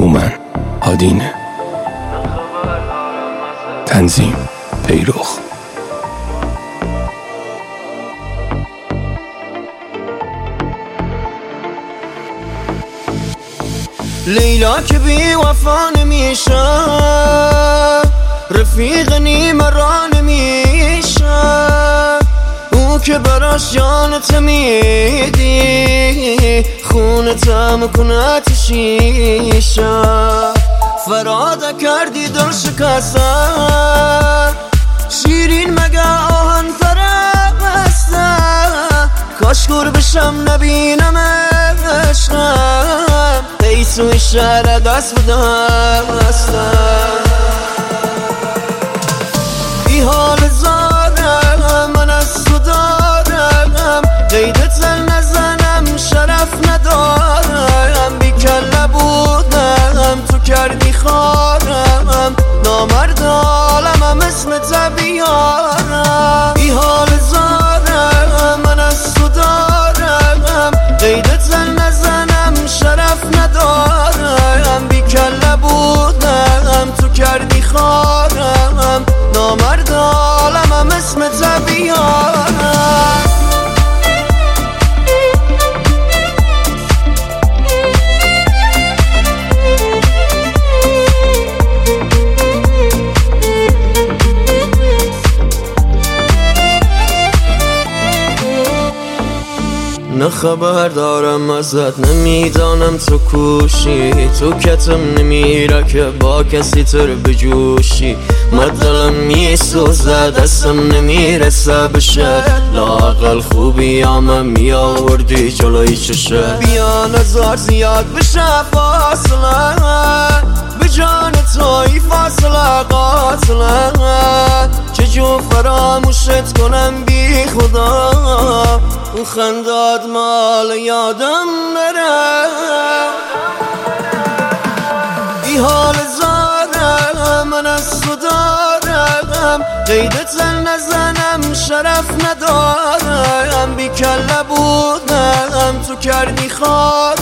هومن هادینه. تنظیم پیروخ. لیلا که بی وفا نمیشه، رفیق نیمه را نمیشه، او که براش جانت میدی خونتم کنه شیشه. فراده کردی دل شکسته، شیرین مگه آهن فرسته، کاش گر بشم نبینم عشقم، سوی شهر دست به دستم. ای حال زارم من از تو دارم، قیدت نزنم شرف ندارم، بی کله بودم تو کردی خارم، نامرد عالمم اسمت بیارم. ای حال زارم من از تو دارم، قیدت نزنم شرف ندارم، بی کله بودم تو کردی خارم، نامرد عالمم اسمت بیارم. نه خبر دارم ازت، نمیدانم تو کوشی، تو کتم نمیره که با کسی تر بجوشی، مدلم میسوزه دستم نمیرسه بشه، لااقل خوبی همه میآوردی جلوی چشه. بیا نظر زیاد بشه فاصله، به جان توی فاصله قاتله، چجور فراموشت کنم بی خدا، اون خنداد مال یادم نره. ای حال زارم من از تو دارم، قیدت نزنم شرف ندارم، بی کله بودم تو کردی خارم،